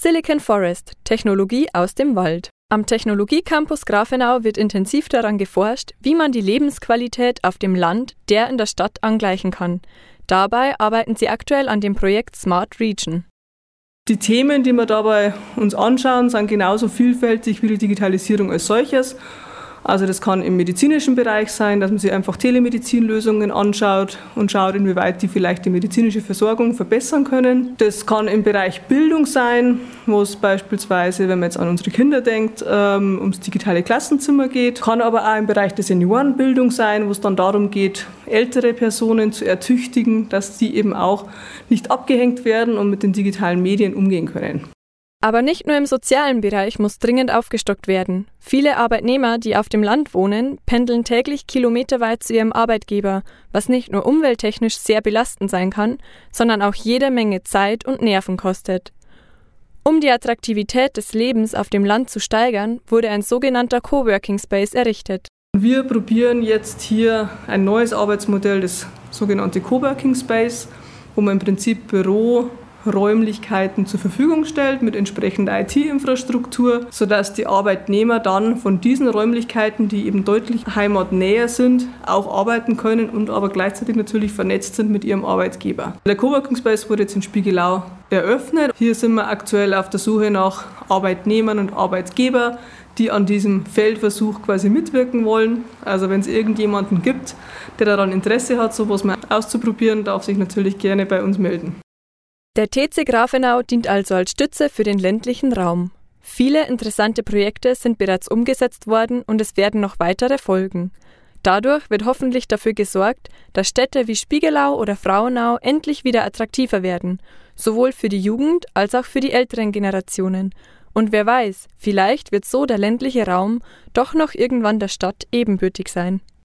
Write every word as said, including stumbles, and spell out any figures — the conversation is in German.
Silicon Forest – Technologie aus dem Wald. Am Technologiecampus Grafenau wird intensiv daran geforscht, wie man die Lebensqualität auf dem Land der in der Stadt angleichen kann. Dabei arbeiten sie aktuell an dem Projekt Smart Region. Die Themen, die wir dabei uns anschauen, sind genauso vielfältig wie die Digitalisierung als solches. Also das kann im medizinischen Bereich sein, dass man sich einfach Telemedizinlösungen anschaut und schaut, inwieweit die vielleicht die medizinische Versorgung verbessern können. Das kann im Bereich Bildung sein, wo es beispielsweise, wenn man jetzt an unsere Kinder denkt, ähm, ums digitale Klassenzimmer geht. Kann aber auch im Bereich der Seniorenbildung sein, wo es dann darum geht, ältere Personen zu ertüchtigen, dass sie eben auch nicht abgehängt werden und mit den digitalen Medien umgehen können. Aber nicht nur im sozialen Bereich muss dringend aufgestockt werden. Viele Arbeitnehmer, die auf dem Land wohnen, pendeln täglich kilometerweit zu ihrem Arbeitgeber, was nicht nur umwelttechnisch sehr belastend sein kann, sondern auch jede Menge Zeit und Nerven kostet. Um die Attraktivität des Lebens auf dem Land zu steigern, wurde ein sogenannter Coworking Space errichtet. Wir probieren jetzt hier ein neues Arbeitsmodell, das sogenannte Coworking Space, wo man im Prinzip Büro Räumlichkeiten zur Verfügung stellt mit entsprechender I T-Infrastruktur, sodass die Arbeitnehmer dann von diesen Räumlichkeiten, die eben deutlich heimatnäher sind, auch arbeiten können und aber gleichzeitig natürlich vernetzt sind mit ihrem Arbeitgeber. Der Coworking Space wurde jetzt in Spiegelau eröffnet. Hier sind wir aktuell auf der Suche nach Arbeitnehmern und Arbeitgebern, die an diesem Feldversuch quasi mitwirken wollen. Also wenn es irgendjemanden gibt, der daran Interesse hat, sowas mal auszuprobieren, darf sich natürlich gerne bei uns melden. Der T C Grafenau dient also als Stütze für den ländlichen Raum. Viele interessante Projekte sind bereits umgesetzt worden und es werden noch weitere folgen. Dadurch wird hoffentlich dafür gesorgt, dass Städte wie Spiegelau oder Frauenau endlich wieder attraktiver werden, sowohl für die Jugend als auch für die älteren Generationen. Und wer weiß, vielleicht wird so der ländliche Raum doch noch irgendwann der Stadt ebenbürtig sein.